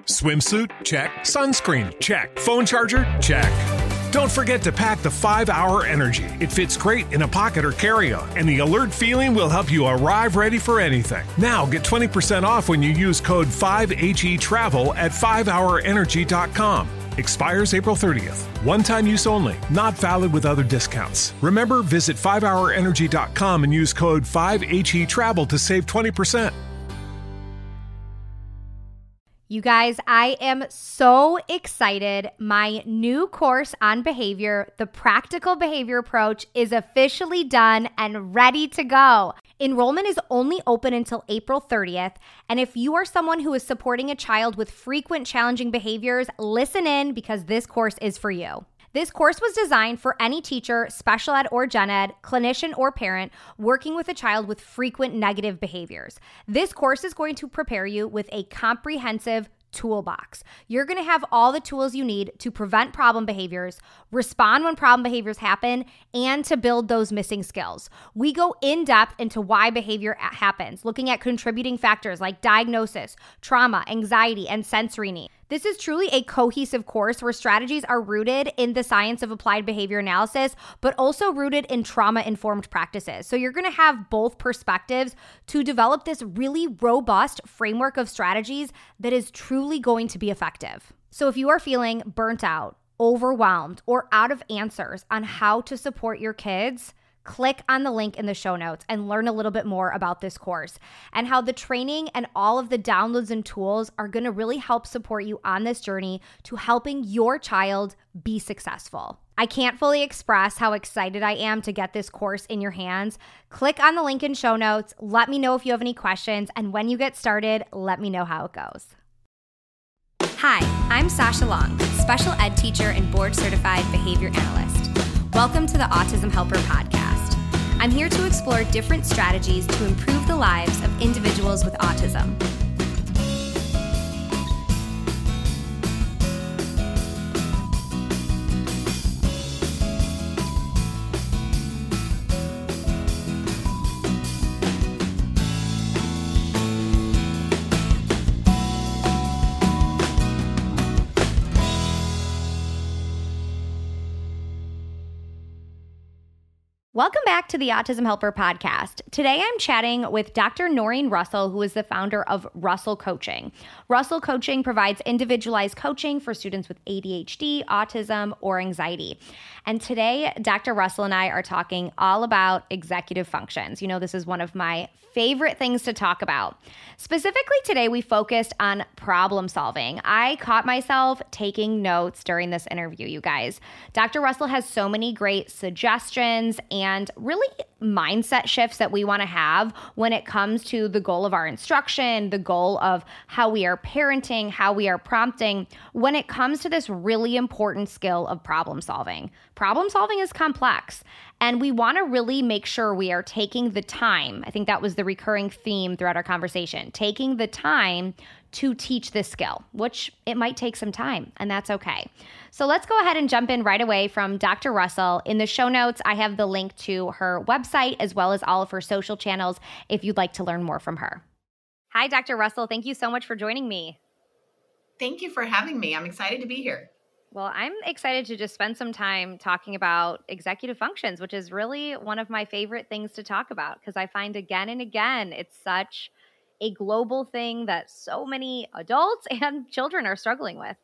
Swimsuit? Check. Sunscreen? Check. Phone charger? Check. Don't forget to pack the 5-Hour Energy. It fits great in a pocket or carry-on, and the alert feeling will help you arrive ready for anything. Now get 20% off when you use code 5HETRAVEL at 5hourenergy.com. Expires April 30th. One-time use only. Not valid with other discounts. Remember, visit 5hourenergy.com and use code 5HETRAVEL to save 20%. You guys, I am so excited. My new course on behavior, the Practical Behavior Approach, is officially done and ready to go. Enrollment is only open until April 30th, and if you are someone who is supporting a child with frequent challenging behaviors, listen in because this course is for you. This course was designed for any teacher, special ed or gen ed, clinician or parent working with a child with frequent negative behaviors. This course is going to prepare you with a comprehensive toolbox. You're going to have all the tools you need to prevent problem behaviors, respond when problem behaviors happen, and to build those missing skills. We go in depth into why behavior happens, looking at contributing factors like diagnosis, trauma, anxiety, and sensory need. This is truly a cohesive course where strategies are rooted in the science of applied behavior analysis, but also rooted in trauma-informed practices. So you're going to have both perspectives to develop this really robust framework of strategies that is truly going to be effective. So if you are feeling burnt out, overwhelmed, or out of answers on how to support your kids, click on the link in the show notes and learn a little bit more about this course and how the training and all of the downloads and tools are going to really help support you on this journey to helping your child be successful. I can't fully express how excited I am to get this course in your hands. Click on the link in show notes. Let me know if you have any questions, and when you get started, let me know how it goes. Hi, I'm Sasha Long, special ed teacher and board-certified behavior analyst. Welcome to the Autism Helper podcast. I'm here to explore different strategies to improve the lives of individuals with autism. Welcome back to the Autism Helper podcast. Today I'm chatting with Dr. Noreen Russell, who is the founder of Russell Coaching. Russell Coaching provides individualized coaching for students with ADHD, autism, or anxiety. And today, Dr. Russell and I are talking all about executive functions. You know, this is one of my favorite things to talk about. Specifically today, we focused on problem solving. I caught myself taking notes during this interview, you guys. Dr. Russell has so many great suggestions and really mindset shifts that we want to have when it comes to the goal of our instruction, the goal of how we are parenting, how we are prompting, when it comes to this really important skill of problem solving. Problem solving is complex, and we want to really make sure we are taking the time. I think that was the recurring theme throughout our conversation, taking the time to teach this skill, which it might take some time, and that's okay. So let's go ahead and jump in right away from Dr. Russell. In the show notes, I have the link to her website as well as all of her social channels if you'd like to learn more from her. Hi, Dr. Russell. Thank you so much for joining me. Thank you for having me. I'm excited to be here. Well, I'm excited to just spend some time talking about executive functions, which is really one of my favorite things to talk about because I find again and again it's such a global thing that so many adults and children are struggling with.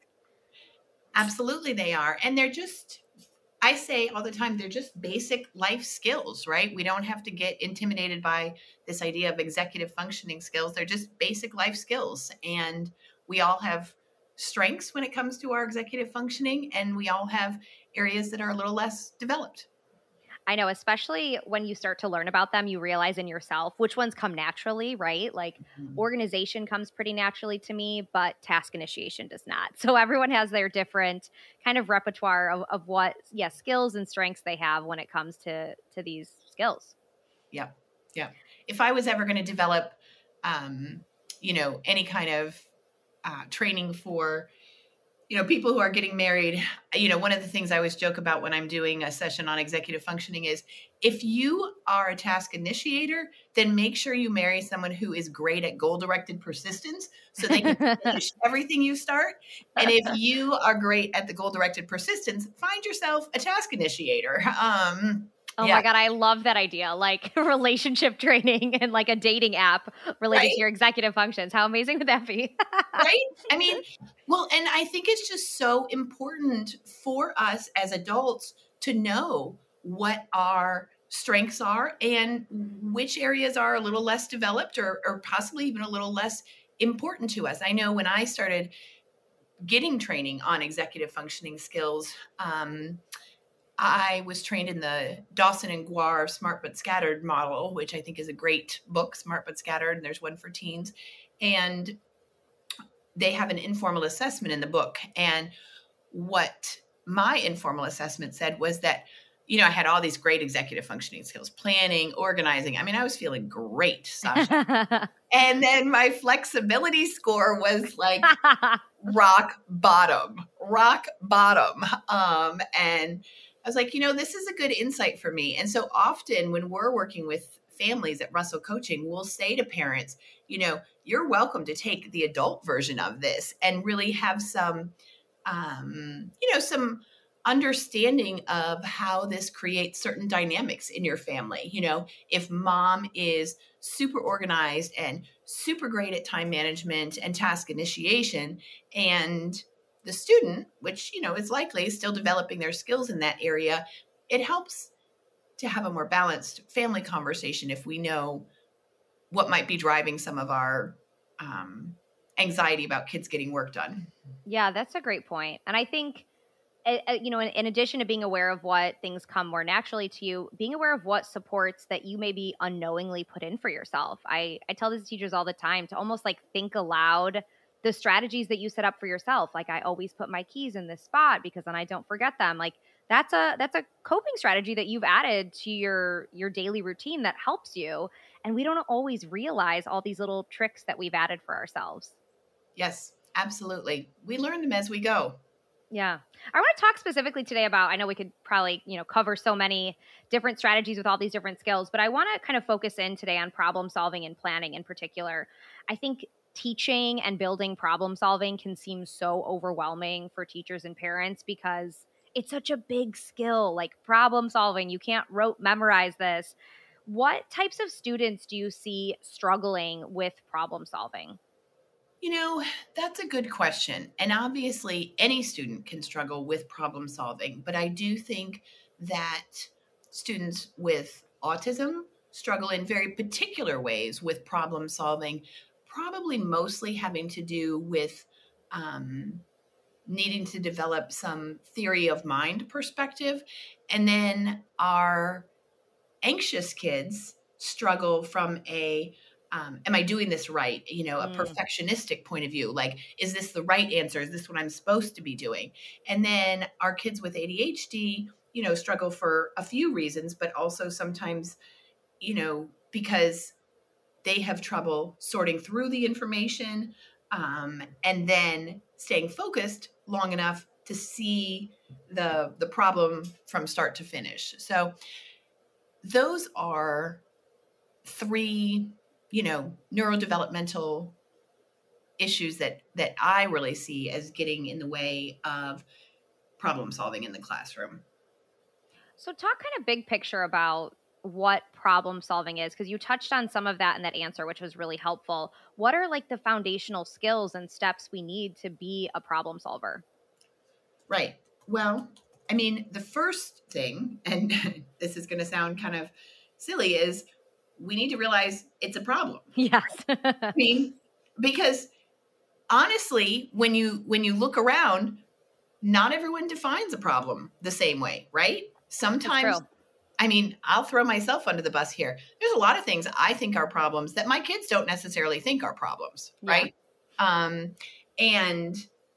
Absolutely they are. And they're just, I say all the time, they're just basic life skills, right? We don't have to get intimidated by this idea of executive functioning skills. They're just basic life skills. And we all have strengths when it comes to our executive functioning, and we all have areas that are a little less developed. I know, especially when you start to learn about them, you realize in yourself which ones come naturally, right? Like organization comes pretty naturally to me, but task initiation does not. So everyone has their different kind of repertoire of what, skills and strengths they have when it comes to these skills. Yeah. If I was ever going to develop, any kind of training for people who are getting married, one of the things I always joke about when I'm doing a session on executive functioning is if you are a task initiator, then make sure you marry someone who is great at goal-directed persistence so they can finish everything you start. And if you are great at the goal-directed persistence, find yourself a task initiator. Oh my God, I love that idea. Like relationship training and like a dating app related to your executive functions. How amazing would that be? Right? I mean, well, and I think it's just so important for us as adults to know what our strengths are and which areas are a little less developed or possibly even a little less important to us. I know when I started getting training on executive functioning skills, I was trained in the Dawson and Guar Smart But Scattered model, which I think is a great book, Smart But Scattered, and there's one for teens. And they have an informal assessment in the book. And what my informal assessment said was that, I had all these great executive functioning skills, planning, organizing. I mean, I was feeling great, Sasha. And then my flexibility score was like rock bottom. And I was like, this is a good insight for me. And so often when we're working with families at Russell Coaching, we'll say to parents, you're welcome to take the adult version of this and really have some, some understanding of how this creates certain dynamics in your family. If mom is super organized and super great at time management and task initiation, and the student, which, is likely still developing their skills in that area, it helps to have a more balanced family conversation if we know what might be driving some of our anxiety about kids getting work done. Yeah, that's a great point. And I think, in addition to being aware of what things come more naturally to you, being aware of what supports that you maybe unknowingly put in for yourself. I tell this to teachers all the time to almost like think aloud the strategies that you set up for yourself. Like I always put my keys in this spot because then I don't forget them. Like that's a coping strategy that you've added to your daily routine that helps you. And we don't always realize all these little tricks that we've added for ourselves. Yes, absolutely. We learn them as we go. Yeah. I want to talk specifically today about, I know we could probably, cover so many different strategies with all these different skills, but I want to kind of focus in today on problem solving and planning in particular. I think teaching and building problem solving can seem so overwhelming for teachers and parents because it's such a big skill, like problem solving. You can't memorize this. What types of students do you see struggling with problem solving? That's a good question. And obviously, any student can struggle with problem solving. But I do think that students with autism struggle in very particular ways with problem solving, probably mostly having to do with needing to develop some theory of mind perspective. And then our anxious kids struggle from am I doing this right? A perfectionistic point of view. Like, is this the right answer? Is this what I'm supposed to be doing? And then our kids with ADHD, struggle for a few reasons, but also sometimes, because they have trouble sorting through the information and then staying focused long enough to see the problem from start to finish. So those are three neurodevelopmental issues that I really see as getting in the way of problem solving in the classroom. So talk kind of big picture about what problem solving is, because you touched on some of that in that answer, which was really helpful. What are like the foundational skills and steps we need to be a problem solver? Right. Well, I mean, the first thing, and this is going to sound kind of silly, is we need to realize it's a problem. Yes. I mean, because honestly, when you look around, not everyone defines a problem the same way, right? Sometimes, I mean, I'll throw myself under the bus here. There's a lot of things I think are problems that my kids don't necessarily think are problems, right? And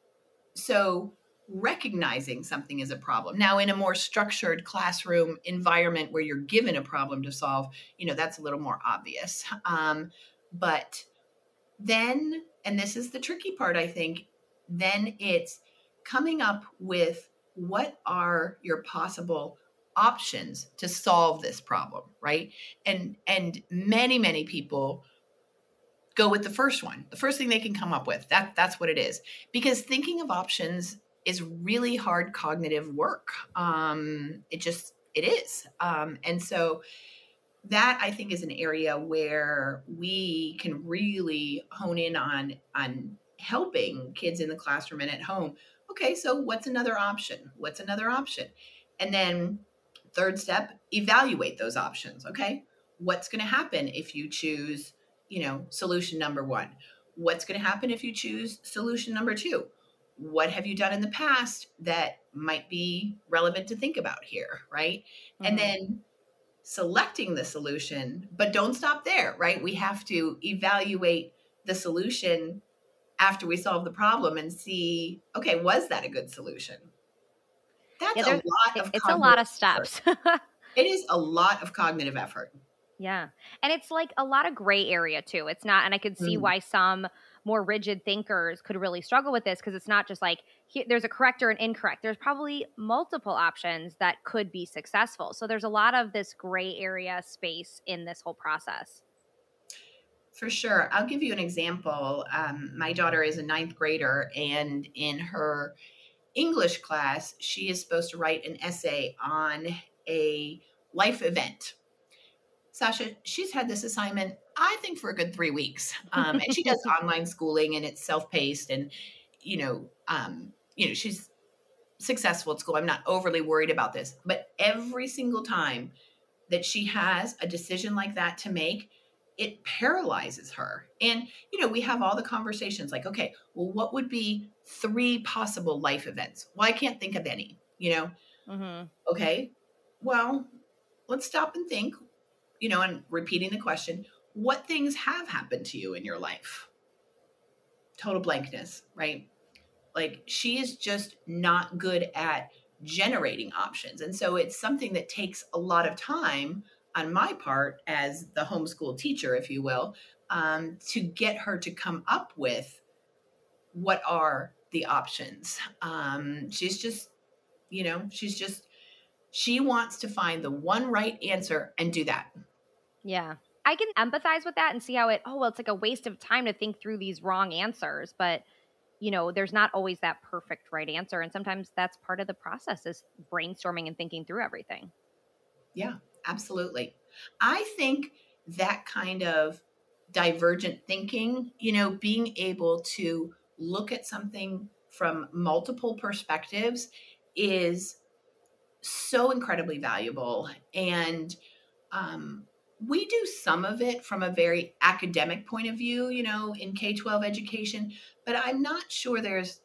so recognizing something is a problem. Now, in a more structured classroom environment where you're given a problem to solve, that's a little more obvious. But then, and this is the tricky part, I think, then it's coming up with what are your possible options to solve this problem, right? And many people go with the first one, the first thing they can come up with. That's what it is. Because thinking of options is really hard cognitive work. It is. And so that, I think, is an area where we can really hone in on helping kids in the classroom and at home. Okay, so what's another option? What's another option? And then third step, evaluate those options. Okay, what's going to happen if you choose, solution number one? What's going to happen if you choose solution number two? What have you done in the past that might be relevant to think about here, right? Mm-hmm. And then selecting the solution, but don't stop there, right? We have to evaluate the solution after we solve the problem and see, okay, was that a good solution? That's a lot of steps. It is a lot of cognitive effort. Yeah. And it's like a lot of gray area too. It's not, and I could see why some more rigid thinkers could really struggle with this, because it's not just like there's a correct or an incorrect. There's probably multiple options that could be successful. So there's a lot of this gray area space in this whole process. For sure. I'll give you an example. My daughter is a 9th grader, and in her English class, she is supposed to write an essay on a life event. Sasha, she's had this assignment, I think, for a good 3 weeks. And she does online schooling, and it's self-paced, and, she's successful at school. I'm not overly worried about this, but every single time that she has a decision like that to make, it paralyzes her. And, we have all the conversations like, okay, well, what would be 3 possible life events? Well, I can't think of any, Mm-hmm. Okay, well, let's stop and think, and repeating the question, what things have happened to you in your life? Total blankness, right? Like, she is just not good at generating options. And so it's something that takes a lot of time on my part as the homeschool teacher, if you will, to get her to come up with what are the options. She wants to find the one right answer and do that. Yeah. I can empathize with that and see how it's like a waste of time to think through these wrong answers, but there's not always that perfect right answer. And sometimes that's part of the process, is brainstorming and thinking through everything. Yeah, absolutely. I think that kind of divergent thinking, being able to look at something from multiple perspectives is so incredibly valuable. And we do some of it from a very academic point of view, in K-12 education, but I'm not sure there's,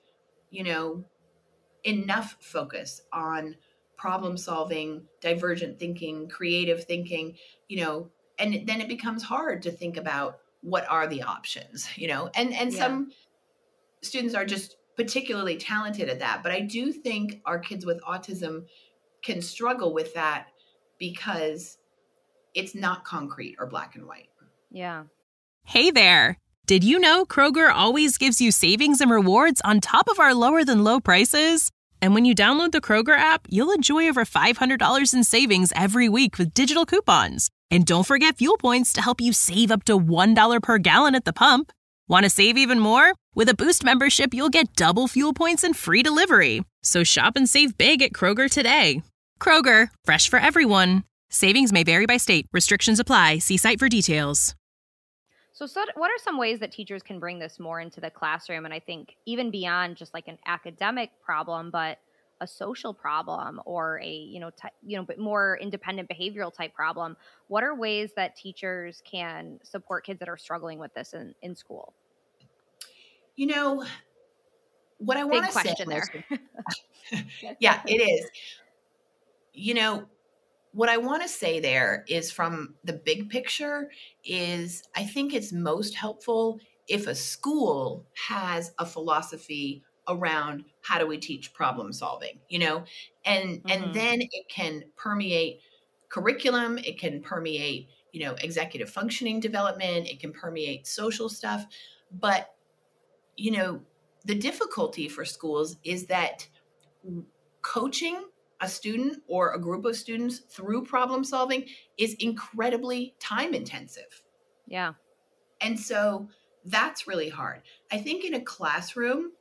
enough focus on problem solving, divergent thinking, creative thinking, and then it becomes hard to think about what are the options, and some students are just particularly talented at that. But I do think our kids with autism can struggle with that because it's not concrete or black and white. Yeah. Hey there. Did you know Kroger always gives you savings and rewards on top of our lower than low prices? And when you download the Kroger app, you'll enjoy over $500 in savings every week with digital coupons. And don't forget fuel points to help you save up to $1 per gallon at the pump. Want to save even more? With a Boost membership, you'll get double fuel points and free delivery. So shop and save big at Kroger today. Kroger, fresh for everyone. Savings may vary by state. Restrictions apply. See site for details. So what are some ways that teachers can bring this more into the classroom? And I think even beyond just like an academic problem, but a social problem or a, but more independent behavioral type problem. What are ways that teachers can support kids that are struggling with this in school? What I want to say there. Yeah, it is. What I want to say there is, from the big picture, is I think it's most helpful if a school has a philosophy around how do we teach problem solving, and then it can permeate curriculum, it can permeate, executive functioning development, it can permeate social stuff. But, the difficulty for schools is that coaching a student or a group of students through problem solving is incredibly time intensive. Yeah. And so that's really hard. I think in a classroom,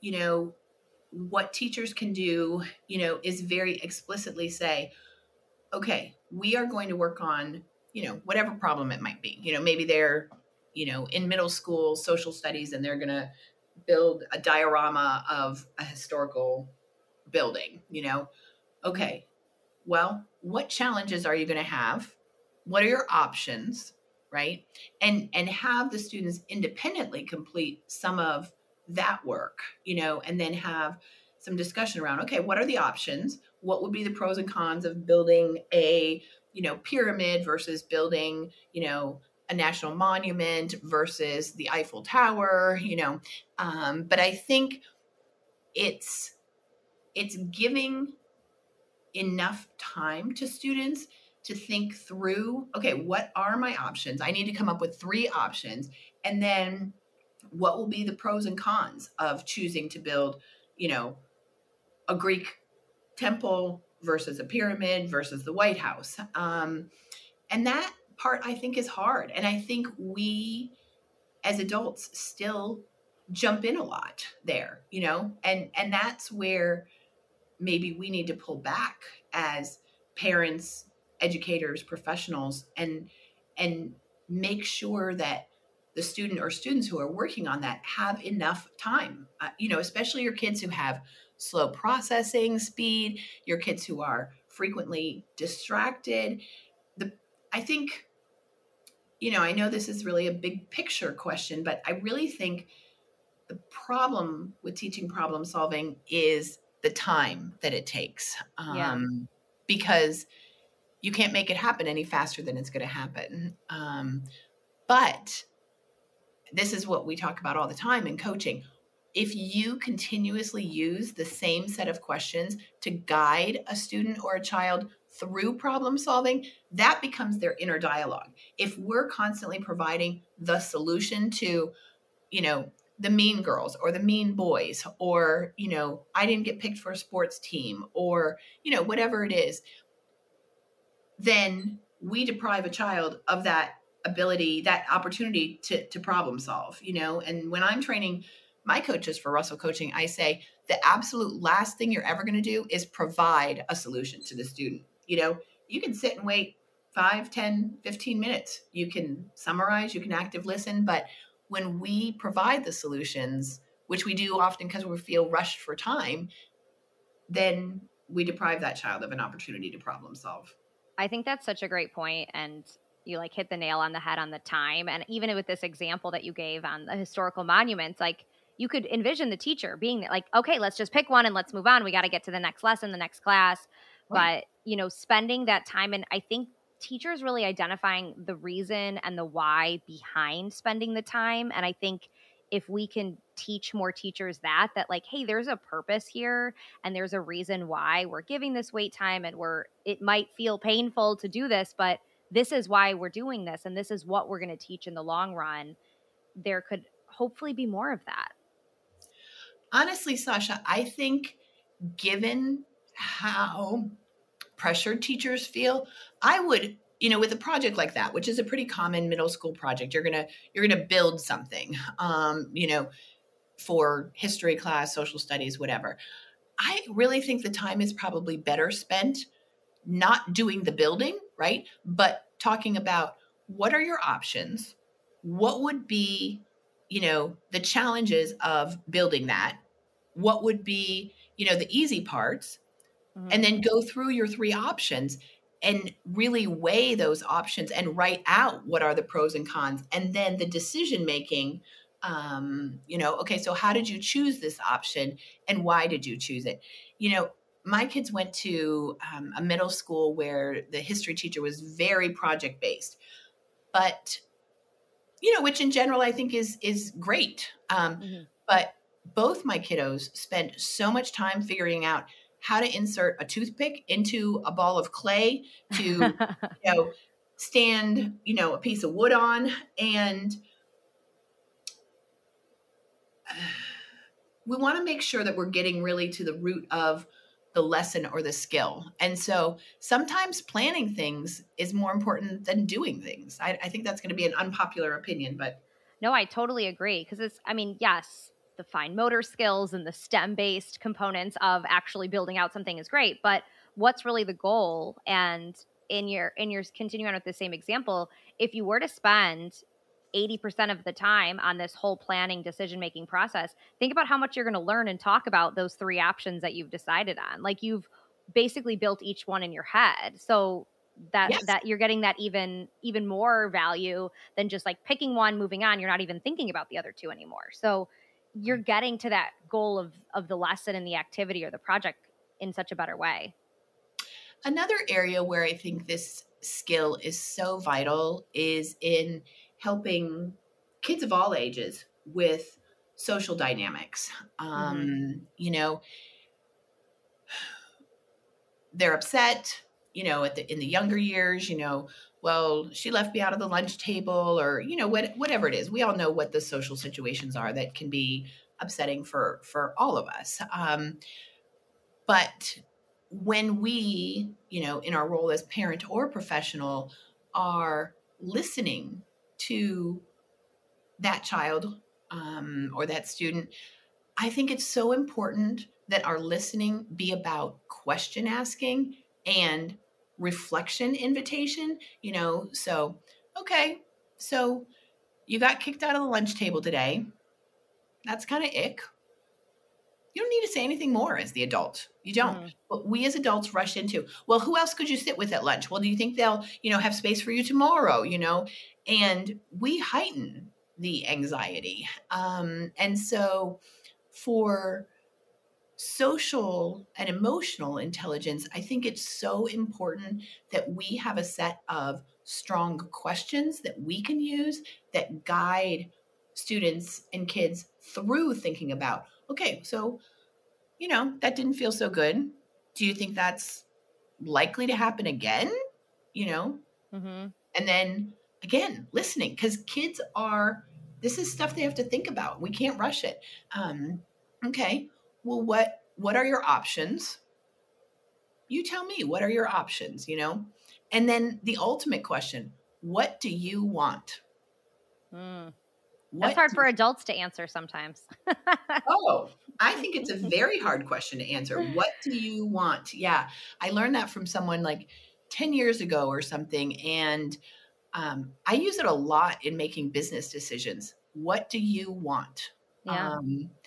what teachers can do, is very explicitly say, okay, we are going to work on, whatever problem it might be. Maybe they're, in middle school social studies and they're going to build a diorama of a historical building, Okay, well, what challenges are you going to have? What are your options, right? And have the students independently complete some of that work, and then have some discussion around, okay, what are the options? What would be the pros and cons of building a, pyramid versus building, a national monument versus the Eiffel Tower, but I think it's giving enough time to students to think through, okay, what are my options? I need to come up with 3 options. And then what will be the pros and cons of choosing to build, a Greek temple versus a pyramid versus the White House. And that part I think is hard. And I think we as adults still jump in a lot there, and that's where maybe we need to pull back as parents, educators, professionals, and make sure that the student or students who are working on that have enough time, especially your kids who have slow processing speed, your kids who are frequently distracted. I think, I know this is really a big picture question, but I really think the problem with teaching problem solving is the time that it takes, because you can't make it happen any faster than it's going to happen. But this is what we talk about all the time in coaching. If you continuously use the same set of questions to guide a student or a child through problem solving, that becomes their inner dialogue. If we're constantly providing the solution to, the mean girls or the mean boys, or, I didn't get picked for a sports team, or, whatever it is, then we deprive a child of that ability, that opportunity to problem solve, and when I'm training my coaches for Russell Coaching, I say the absolute last thing you're ever going to do is provide a solution to the student. You can sit and wait 5, 10, 15 minutes. You can summarize, you can active listen, but when we provide the solutions, which we do often because we feel rushed for time, then we deprive that child of an opportunity to problem solve. I think that's such a great point, and you hit the nail on the head on the time. And even with this example that you gave on the historical monuments, you could envision the teacher being okay, let's just pick one and let's move on. We got to get to the next lesson, the next class. Right. But, spending that time, and I think teachers really identifying the reason and the why behind spending the time. And I think if we can teach more teachers that hey, there's a purpose here and there's a reason why we're giving this wait time, and it might feel painful to do this, but this is why we're doing this. And this is what we're going to teach in the long run. There could hopefully be more of that. Honestly, Sasha, I think given how pressured teachers feel, I would, with a project like that, which is a pretty common middle school project, you're gonna build something, for history class, social studies, whatever. I really think the time is probably better spent not doing the building, right? But talking about what are your options? What would be, the challenges of building that? What would be, the easy parts? Mm-hmm. And then go through your 3 options and really weigh those options and write out what are the pros and cons. And then the decision making, okay, so how did you choose this option and why did you choose it? My kids went to a middle school where the history teacher was very project based, but, which in general I think is great. But both my kiddos spent so much time figuring out how to insert a toothpick into a ball of clay to, stand, a piece of wood on. And we want to make sure that we're getting really to the root of the lesson or the skill. And so sometimes planning things is more important than doing things. I think that's going to be an unpopular opinion, but. No, I totally agree. Because yes, the fine motor skills and the STEM-based components of actually building out something is great, but what's really the goal? And in your continuing on with the same example, if you were to spend 80% of the time on this whole planning decision-making process, think about how much you're going to learn and talk about those 3 options that you've decided on. Like, you've basically built each one in your head. So that you're getting that even more value than just like picking one, moving on. You're not even thinking about the other 2 anymore. So you're getting to that goal of the lesson and the activity or the project in such a better way. Another area where I think this skill is so vital is in helping kids of all ages with social dynamics. You know, they're upset, you know, in the younger years, you know, well, she left me out of the lunch table, or, you know, whatever it is. We all know what the social situations are that can be upsetting for all of us. But when we, you know, in our role as parent or professional, are listening to that child or that student, I think it's so important that our listening be about question asking and reflection invitation, you know. So, okay, so you got kicked out of the lunch table today. That's kind of ick. You don't need to say anything more as the adult. You don't. But we as adults rush into, well, who else could you sit with at lunch? Well, do you think they'll, you know, have space for you tomorrow, you know? And we heighten the anxiety. And so for social and emotional intelligence, I think it's so important that we have a set of strong questions that we can use that guide students and kids through thinking about, okay, so, you know, that didn't feel so good. Do you think that's likely to happen again? You know? And then again, listening, because kids this is stuff they have to think about. We can't rush it. Okay, well, what are your options? You tell me, what are your options, you know? And then the ultimate question, what do you want? That's hard for adults to answer sometimes. Oh, I think it's a very hard question to answer. What do you want? Yeah. I learned that from someone like 10 years ago or something. And I use it a lot in making business decisions. What do you want? Yeah.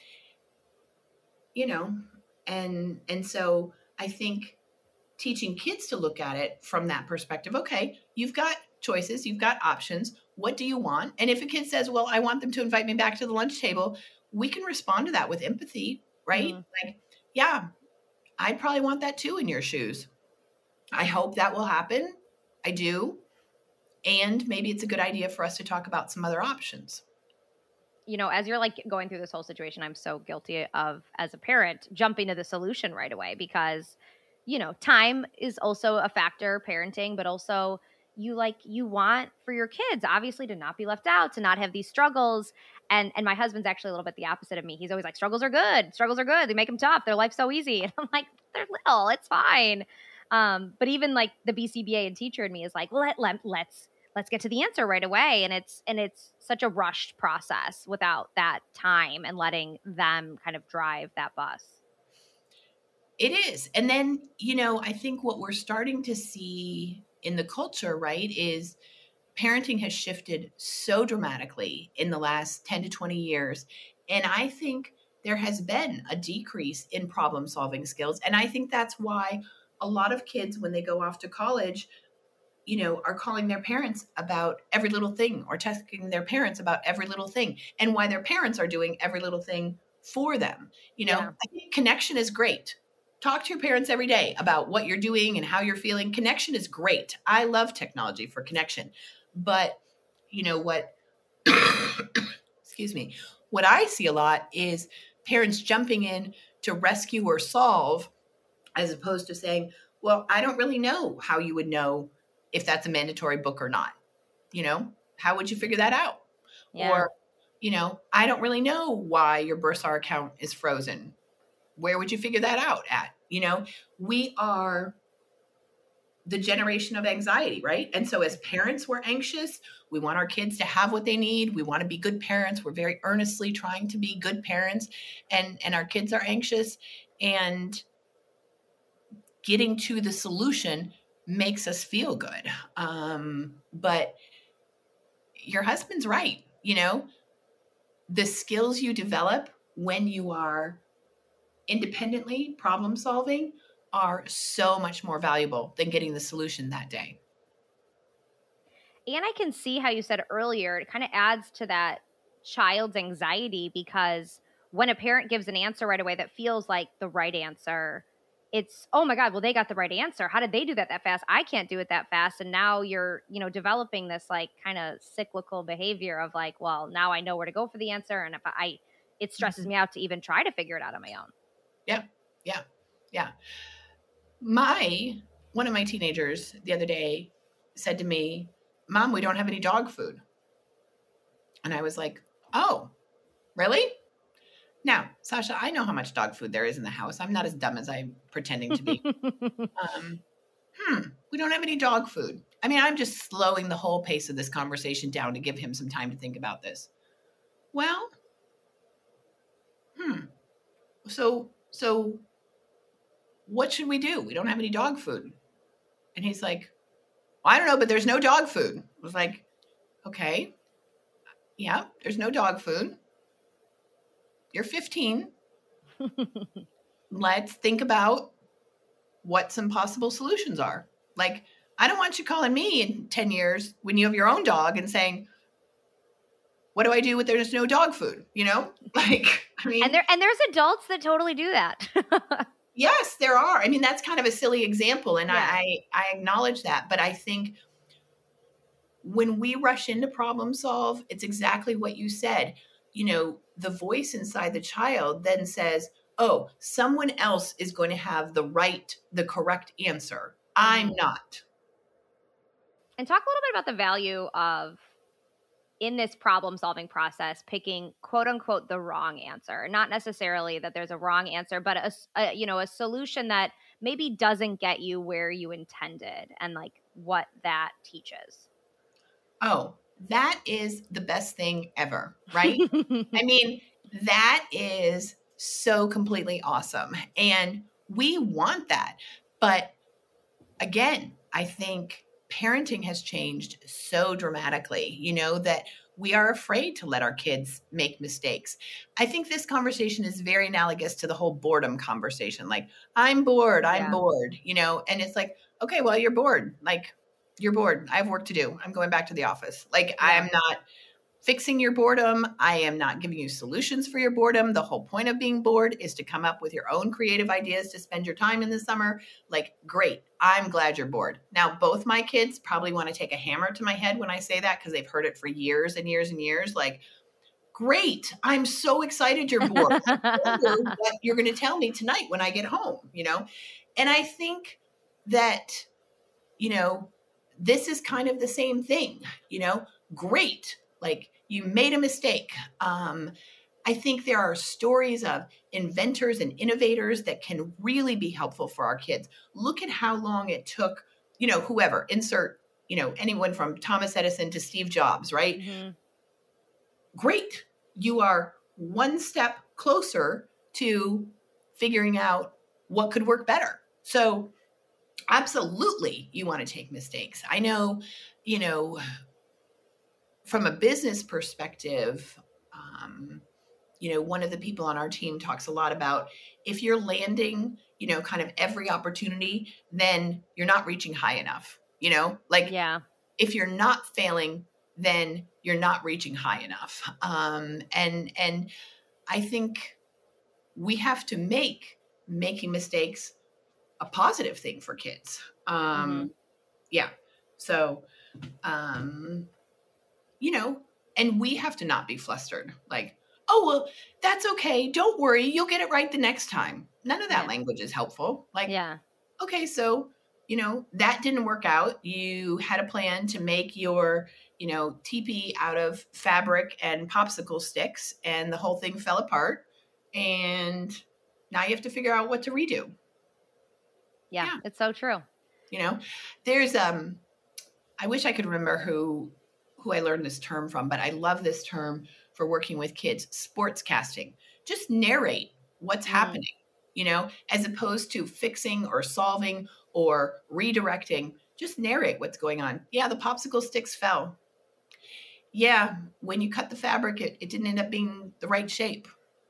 You know, and so I think teaching kids to look at it from that perspective, okay, you've got choices, you've got options. What do you want? And if a kid says, well, I want them to invite me back to the lunch table, we can respond to that with empathy, right? Like, yeah, I'd probably want that too in your shoes. I hope that will happen. I do. And maybe it's a good idea for us to talk about some other options. You know, as you're like going through this whole situation, I'm so guilty of, as a parent, jumping to the solution right away because, you know, time is also a factor, parenting, but also you want for your kids, obviously, to not be left out, to not have these struggles. And my husband's actually a little bit the opposite of me. He's always like, struggles are good. Struggles are good. They make them tough. Their life's so easy. And I'm like, they're little. It's fine. But even like the BCBA and teacher in me is like, well, let's get to the answer right away. And it's such a rushed process without that time and letting them kind of drive that bus. It is. And then, you know, I think what we're starting to see in the culture, right, is parenting has shifted so dramatically in the last 10 to 20 years. And I think there has been a decrease in problem solving skills. And I think that's why a lot of kids, when they go off to college, you know, are calling their parents about every little thing or texting their parents about every little thing, and why their parents are doing every little thing for them. You know, I think connection is great. Talk to your parents every day about what you're doing and how you're feeling. Connection is great. I love technology for connection. But you know what, excuse me, what I see a lot is parents jumping in to rescue or solve, as opposed to saying, well, I don't really know how you would know if that's a mandatory book or not. You know, how would you figure that out? Yeah. Or I don't really know why your Bursar account is frozen. Where would you figure that out at? We are the generation of anxiety, right? And so as parents, we're anxious. We want our kids to have what they need. We want to be good parents. We're very earnestly trying to be good parents, and our kids are anxious, and getting to the solution makes us feel good. But your husband's right. The skills you develop when you are independently problem solving are so much more valuable than getting the solution that day. And I can see how you said earlier, it kind of adds to that child's anxiety, because when a parent gives an answer right away that feels like the right answer, it's, oh my God, well, they got the right answer. How did they do that fast? I can't do it that fast. And now you're, developing this like kind of cyclical behavior of like, well, now I know where to go for the answer. And it stresses me out to even try to figure it out on my own. Yeah. One of my teenagers the other day said to me, Mom, we don't have any dog food. And I was like, oh, really? Now, Sasha, I know how much dog food there is in the house. I'm not as dumb as I'm pretending to be. We don't have any dog food. I mean, I'm just slowing the whole pace of this conversation down to give him some time to think about this. Well, so what should we do? We don't have any dog food. And he's like, well, I don't know, but there's no dog food. I was like, okay, yeah, there's no dog food. You're 15. Let's think about what some possible solutions are. Like, I don't want you calling me in 10 years when you have your own dog and saying, what do I do with there's no dog food? Like, I mean. And there's adults that totally do that. Yes, there are. I mean, that's kind of a silly example. And yeah. I acknowledge that. But I think when we rush into problem solve, it's exactly what you said. The voice inside the child then says, oh, someone else is going to have the correct answer. I'm not. And talk a little bit about the value of, in this problem solving process, picking quote unquote the wrong answer. Not necessarily that there's a wrong answer, but a solution that maybe doesn't get you where you intended, and like what that teaches. Oh, that is the best thing ever, right? I mean, that is so completely awesome. And we want that. But again, I think parenting has changed so dramatically, that we are afraid to let our kids make mistakes. I think this conversation is very analogous to the whole boredom conversation. Like, I'm bored, and it's like, okay, well, you're bored. Like, you're bored. I have work to do. I'm going back to the office. Like, I am not fixing your boredom. I am not giving you solutions for your boredom. The whole point of being bored is to come up with your own creative ideas to spend your time in the summer. Like, great. I'm glad you're bored. Now, both my kids probably want to take a hammer to my head when I say that, because they've heard it for years and years and years. Like, great. I'm so excited you're bored. I wonder what you're going to tell me tonight when I get home, And I think that, this is kind of the same thing, great. Like, you made a mistake. I think there are stories of inventors and innovators that can really be helpful for our kids. Look at how long it took, whoever, insert, anyone from Thomas Edison to Steve Jobs, right? Mm-hmm. Great. You are one step closer to figuring out what could work better. So absolutely, you want to take mistakes. I know, from a business perspective, one of the people on our team talks a lot about, if you're landing, kind of every opportunity, then you're not reaching high enough, if you're not failing, then you're not reaching high enough. And I think we have to make making mistakes a positive thing for kids. Yeah. So, and we have to not be flustered. Like, oh, well, that's okay. Don't worry. You'll get it right the next time. None of that language is helpful. Like, okay, so, that didn't work out. You had a plan to make your, teepee out of fabric and popsicle sticks, and the whole thing fell apart. And now you have to figure out what to redo. Yeah. It's so true. There's, I wish I could remember who I learned this term from, but I love this term for working with kids, sports casting. Just narrate what's happening, as opposed to fixing or solving or redirecting. Just narrate what's going on. Yeah, the popsicle sticks fell. Yeah, when you cut the fabric, it didn't end up being the right shape.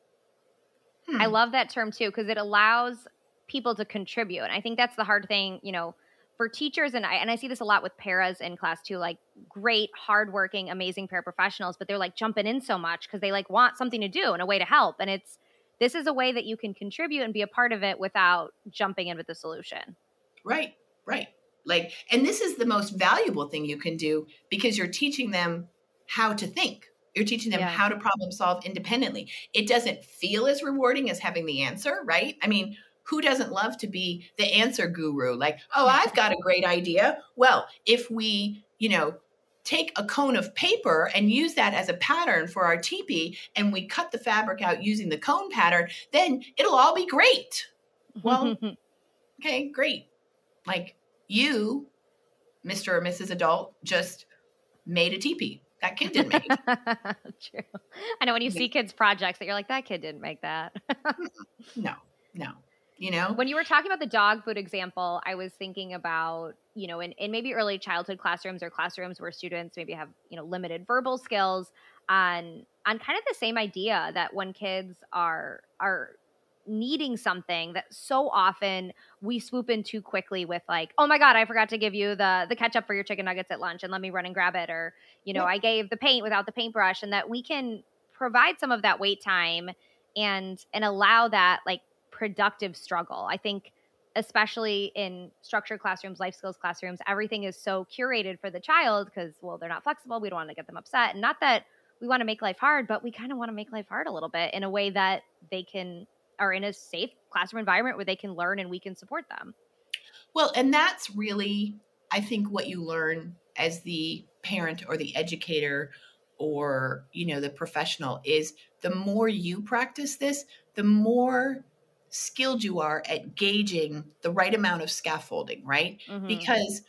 I love that term too, because it allows people to contribute. And I think that's the hard thing, for teachers. And I see this a lot with paras in class too, like great, hardworking, amazing paraprofessionals, but they're like jumping in so much because they like want something to do and a way to help. And this is a way that you can contribute and be a part of it without jumping in with the solution. Right. And this is the most valuable thing you can do, because you're teaching them how to think. You're teaching them how to problem solve independently. It doesn't feel as rewarding as having the answer, right? I mean, who doesn't love to be the answer guru? Like, oh, I've got a great idea. Well, if we, take a cone of paper and use that as a pattern for our teepee, and we cut the fabric out using the cone pattern, then it'll all be great. Well, okay, great. Like, you, Mr. or Mrs. Adult, just made a teepee. That kid didn't make it. True. I know when you see kids' projects that you're like, that kid didn't make that. No. When you were talking about the dog food example, I was thinking about, in maybe early childhood classrooms or classrooms where students maybe have, limited verbal skills on kind of the same idea that when kids are needing something, that so often we swoop in too quickly with like, oh my God, I forgot to give you the ketchup for your chicken nuggets at lunch and let me run and grab it. Or, I gave the paint without the paintbrush, and that we can provide some of that wait time and allow that like productive struggle. I think especially in structured classrooms, life skills classrooms, everything is so curated for the child because, well, they're not flexible. We don't want to get them upset. And not that we want to make life hard, but we kind of want to make life hard a little bit in a way that they are in a safe classroom environment where they can learn and we can support them. Well, and that's really, I think, what you learn as the parent or the educator or, the professional is the more you practice this, the more skilled you are at gauging the right amount of scaffolding, right? Mm-hmm. Because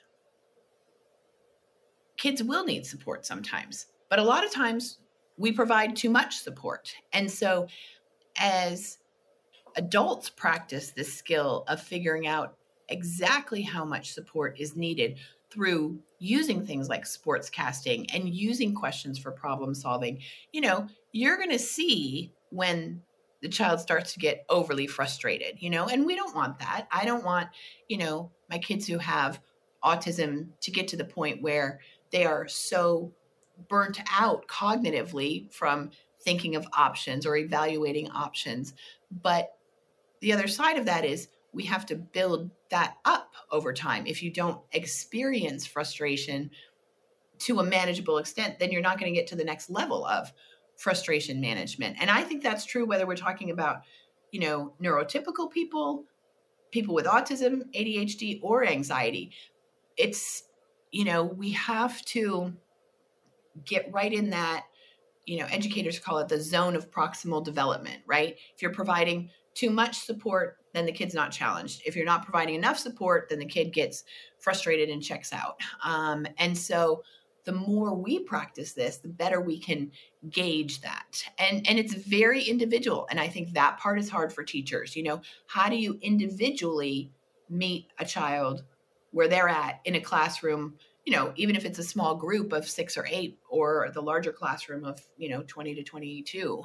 kids will need support sometimes, but a lot of times we provide too much support. And so as adults practice this skill of figuring out exactly how much support is needed through using things like sports casting and using questions for problem solving, you're going to see when the child starts to get overly frustrated, and we don't want that. I don't want, my kids who have autism to get to the point where they are so burnt out cognitively from thinking of options or evaluating options. But the other side of that is we have to build that up over time. If you don't experience frustration to a manageable extent, then you're not going to get to the next level of frustration management. And I think that's true whether we're talking about, neurotypical people with autism, ADHD, or anxiety. It's, we have to get right in that, educators call it the zone of proximal development, right? If you're providing too much support, then the kid's not challenged. If you're not providing enough support, then the kid gets frustrated and checks out. And so the more we practice this, the better we can gauge that. And it's very individual. And I think that part is hard for teachers. How do you individually meet a child where they're at in a classroom, even if it's a small group of 6 or 8 or the larger classroom of, 20 to 22,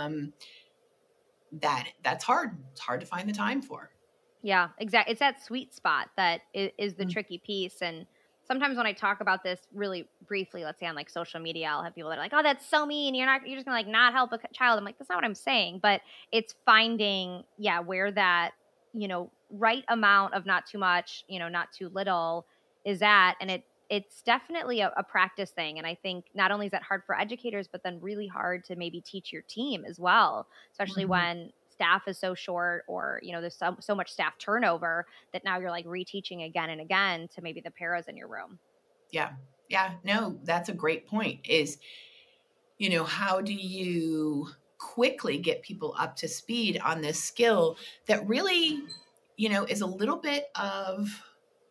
that's hard. It's hard to find the time for. Yeah, exactly. It's that sweet spot that is the tricky piece. And sometimes when I talk about this really briefly, let's say on like social media, I'll have people that are like, oh, that's so mean. You're just gonna like not help a child. I'm like, that's not what I'm saying, but it's finding, where that, right amount of not too much, not too little is at. And it's definitely a practice thing. And I think not only is that hard for educators, but then really hard to maybe teach your team as well, especially when staff is so short or, there's so much staff turnover that now you're like reteaching again and again to maybe the paras in your room. Yeah. Yeah, no, that's a great point is, how do you quickly get people up to speed on this skill that really, is a little bit of,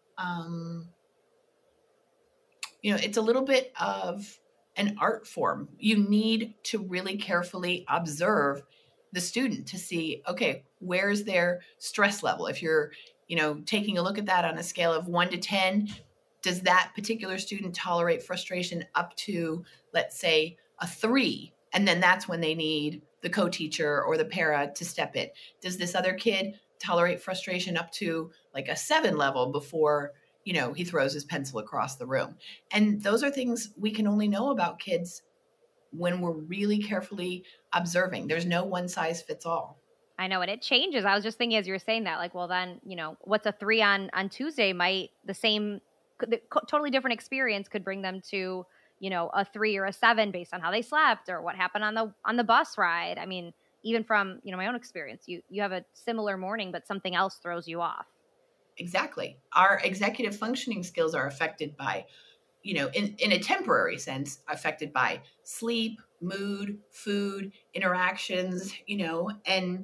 it's a little bit of an art form. You need to really carefully observe the student to see, okay, where's their stress level? If you're, taking a look at that on a scale of 1 to 10, does that particular student tolerate frustration up to, let's say, a 3? And then that's when they need the co-teacher or the para to step in. Does this other kid tolerate frustration up to like a 7 level before, he throws his pencil across the room? And those are things we can only know about kids when we're really carefully observing. There's no one size fits all. I know, and it changes. I was just thinking as you were saying that, like, well, then, what's a 3 on Tuesday might totally different experience could bring them to, a 3 or a 7 based on how they slept or what happened on the bus ride. I mean, even from, my own experience, you have a similar morning, but something else throws you off. Exactly. Our executive functioning skills are affected by, in a temporary sense, affected by sleep, mood, food, interactions, and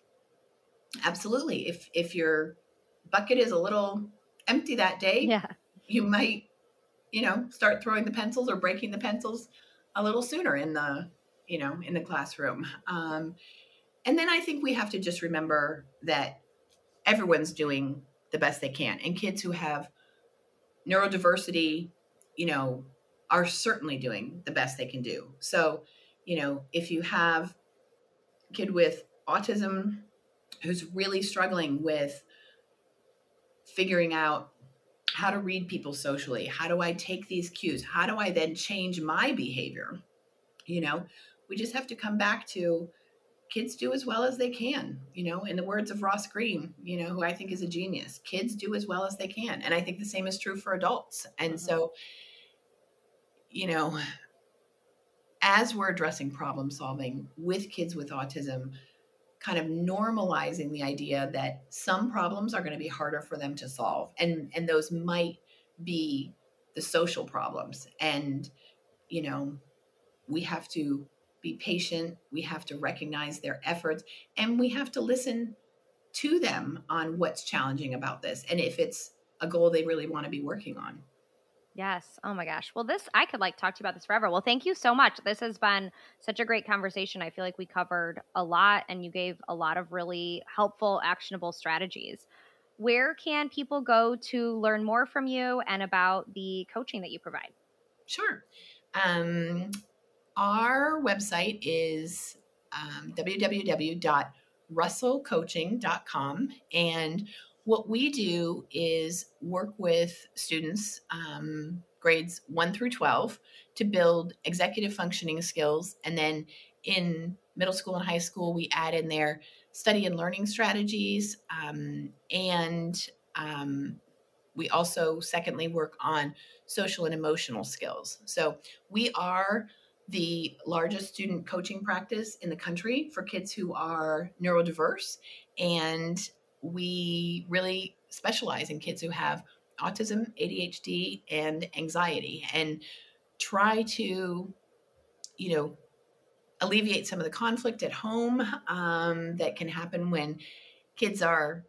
absolutely. If your bucket is a little empty that day, you might, start throwing the pencils or breaking the pencils a little sooner in the, in the classroom. And then I think we have to just remember that everyone's doing the best they can. And kids who have neurodiversity, are certainly doing the best they can do. So, if you have a kid with autism who's really struggling with figuring out how to read people socially, how do I take these cues? How do I then change my behavior? We just have to come back to kids do as well as they can, in the words of Ross Greene, who I think is a genius. Kids do as well as they can. And I think the same is true for adults. And so, as we're addressing problem solving with kids with autism, kind of normalizing the idea that some problems are going to be harder for them to solve. And those might be the social problems. And, we have to be patient. We have to recognize their efforts, and we have to listen to them on what's challenging about this. And if it's a goal they really want to be working on. Yes. Oh my gosh. Well, I could talk to you about this forever. Well, thank you so much. This has been such a great conversation. I feel like we covered a lot and you gave a lot of really helpful, actionable strategies. Where can people go to learn more from you and about the coaching that you provide? Sure. Our website is www.russellcoaching.com. And what we do is work with students, grades 1 through 12, to build executive functioning skills. And then in middle school and high school, we add in their study and learning strategies. And we also, secondly, work on social and emotional skills. So we are the largest student coaching practice in the country for kids who are neurodiverse. And we really specialize in kids who have autism, ADHD, and anxiety, and try to, alleviate some of the conflict at home that can happen when kids are,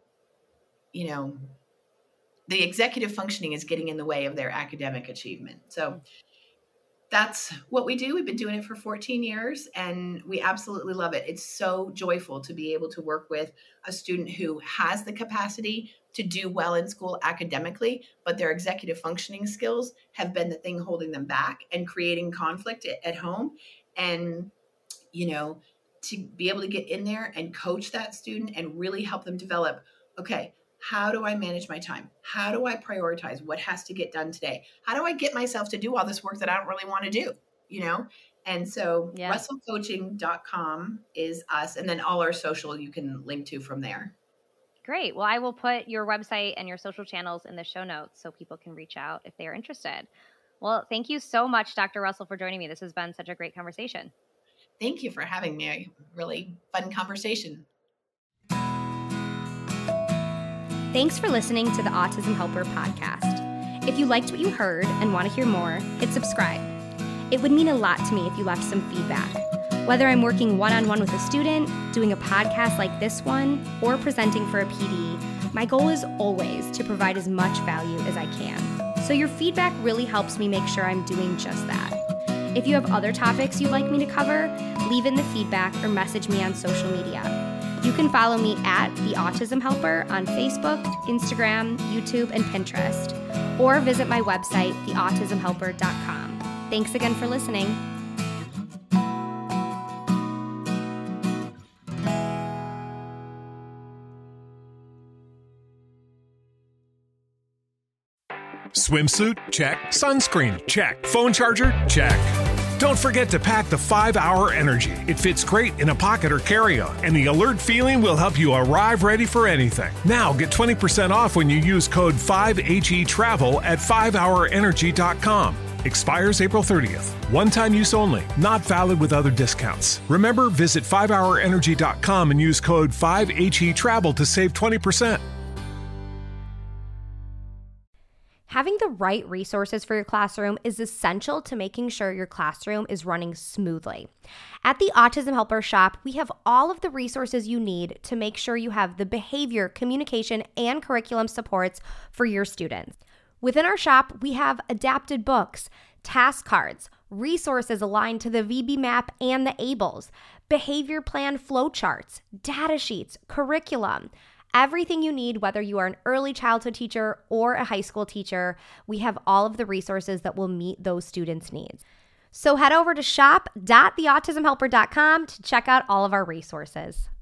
the executive functioning is getting in the way of their academic achievement. So that's what we do. We've been doing it for 14 years and we absolutely love it. It's so joyful to be able to work with a student who has the capacity to do well in school academically, but their executive functioning skills have been the thing holding them back and creating conflict at home. And, to be able to get in there and coach that student and really help them develop, okay, how do I manage my time? How do I prioritize what has to get done today? How do I get myself to do all this work that I don't really want to do? And so russellcoaching.com is us. And then all our social you can link to from there. Great. Well, I will put your website and your social channels in the show notes so people can reach out if they are interested. Well, thank you so much, Dr. Russell, for joining me. This has been such a great conversation. Thank you for having me. A really fun conversation. Thanks for listening to the Autism Helper podcast. If you liked what you heard and want to hear more, hit subscribe. It would mean a lot to me if you left some feedback. Whether I'm working one-on-one with a student, doing a podcast like this one, or presenting for a PD, my goal is always to provide as much value as I can. So your feedback really helps me make sure I'm doing just that. If you have other topics you'd like me to cover, leave in the feedback or message me on social media. You can follow me at The Autism Helper on Facebook, Instagram, YouTube, and Pinterest, or visit my website, theautismhelper.com. Thanks again for listening. Swimsuit? Check. Sunscreen? Check. Phone charger? Check. Don't forget to pack the 5-Hour Energy. It fits great in a pocket or carry-on, and the alert feeling will help you arrive ready for anything. Now get 20% off when you use code 5HETRAVEL at 5hourenergy.com. Expires April 30th. One-time use only. Not valid with other discounts. Remember, visit 5hourenergy.com and use code 5HETRAVEL to save 20%. Having the right resources for your classroom is essential to making sure your classroom is running smoothly. At the Autism Helper Shop, we have all of the resources you need to make sure you have the behavior, communication, and curriculum supports for your students. Within our shop, we have adapted books, task cards, resources aligned to the VB map and the ABLES, behavior plan flowcharts, data sheets, curriculum. Everything you need, whether you are an early childhood teacher or a high school teacher, we have all of the resources that will meet those students' needs. So head over to shop.theautismhelper.com to check out all of our resources.